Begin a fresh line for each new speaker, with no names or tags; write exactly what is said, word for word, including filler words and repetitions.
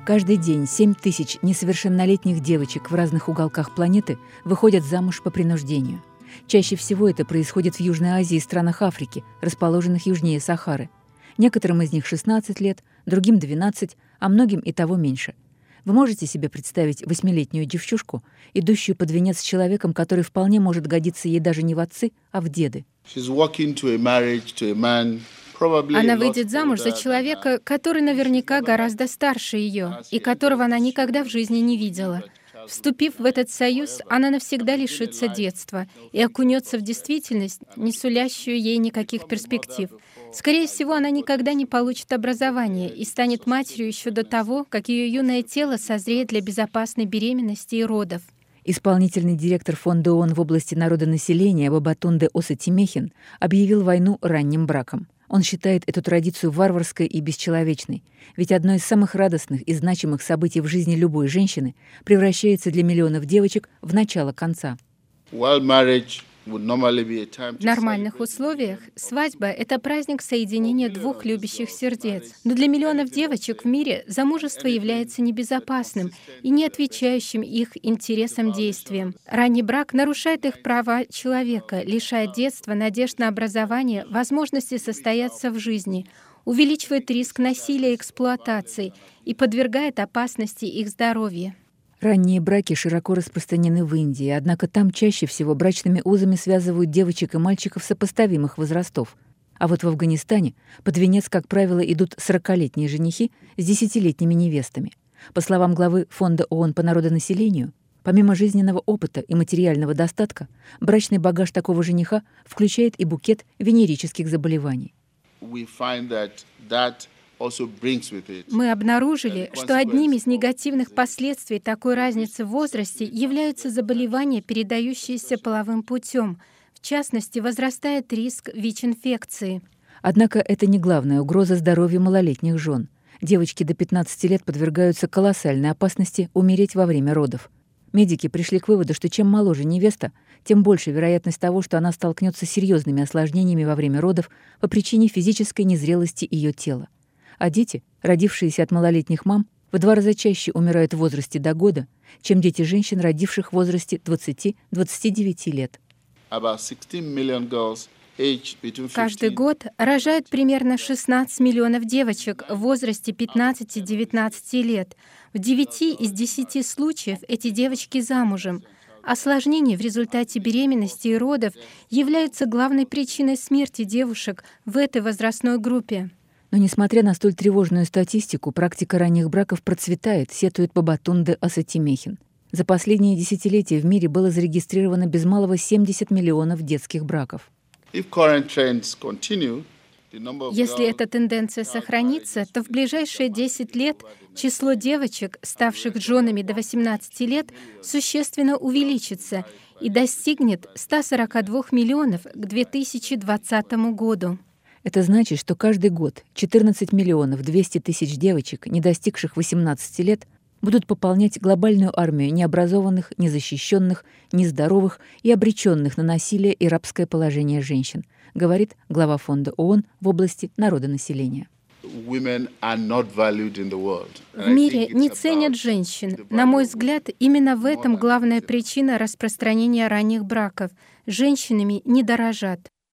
Каждый день семь тысяч несовершеннолетних девочек в разных уголках планеты выходят замуж по принуждению. Чаще всего это происходит в Южной Азии и странах Африки, расположенных южнее Сахары. Некоторым из них шестнадцать лет, другим двенадцать, а многим и того меньше. Вы можете себе представить восьмилетнюю девчушку, идущую под венец с человеком, который вполне может годиться ей даже не в отцы, а в деды?
Она выйдет замуж за человека, который наверняка гораздо старше ее и которого она никогда в жизни не видела. Вступив в этот союз, она навсегда лишится детства и окунется в действительность, не сулящую ей никаких перспектив. Скорее всего, она никогда не получит образование и станет матерью еще до того, как ее юное тело созреет для безопасной беременности и родов.
Исполнительный директор Фонда ООН в области народонаселения Бабатунде Осетимехин объявил войну ранним браком. Он считает эту традицию варварской и бесчеловечной, ведь одно из самых радостных и значимых событий в жизни любой женщины превращается для миллионов девочек в начало конца.
В нормальных условиях свадьба — это праздник соединения двух любящих сердец. Но для миллионов девочек в мире замужество является небезопасным и не отвечающим их интересам действием. Ранний брак нарушает их права человека, лишает детства, надежд на образование, возможности состояться в жизни, увеличивает риск насилия и эксплуатации и подвергает опасности их здоровья.
Ранние браки широко распространены в Индии, однако там чаще всего брачными узами связывают девочек и мальчиков сопоставимых возрастов. А вот в Афганистане под венец, как правило, идут сорокалетние женихи с десятилетними невестами. По словам главы Фонда ООН по народонаселению, помимо жизненного опыта и материального достатка, брачный багаж такого жениха включает и букет венерических заболеваний.
Мы обнаружили, что одним из негативных последствий такой разницы в возрасте являются заболевания, передающиеся половым путем. В частности, возрастает риск ВИЧ-инфекции.
Однако это не главная угроза здоровью малолетних жен. Девочки до пятнадцати лет подвергаются колоссальной опасности умереть во время родов. Медики пришли к выводу, что чем моложе невеста, тем больше вероятность того, что она столкнется с серьезными осложнениями во время родов по причине физической незрелости ее тела. А дети, родившиеся от малолетних мам, в два раза чаще умирают в возрасте до года, чем дети женщин, родивших в возрасте двадцати-двадцати девяти лет.
Каждый год рожают примерно шестнадцать миллионов девочек в возрасте пятнадцати-девятнадцати лет. В девяти из десяти случаев эти девочки замужем. Осложнения в результате беременности и родов являются главной причиной смерти девушек в этой возрастной группе.
Но несмотря на столь тревожную статистику, практика ранних браков процветает, сетует Бабатунде Осетимехин. За последние десятилетия в мире было зарегистрировано без малого семьдесят миллионов детских браков.
Если эта тенденция сохранится, то в ближайшие десять лет число девочек, ставших женами до восемнадцати лет, существенно увеличится и достигнет ста сорока двух миллионов к две тысячи двадцатому году.
Это значит, что каждый год четырнадцать миллионов двести тысяч девочек, не достигших восемнадцати лет, будут пополнять глобальную армию необразованных, незащищенных, нездоровых и обреченных на насилие и рабское положение женщин, говорит глава Фонда ООН в области народонаселения.
В мире не ценят женщин. На мой взгляд, именно в этом главная причина распространения ранних браков. Женщинами не дорожат.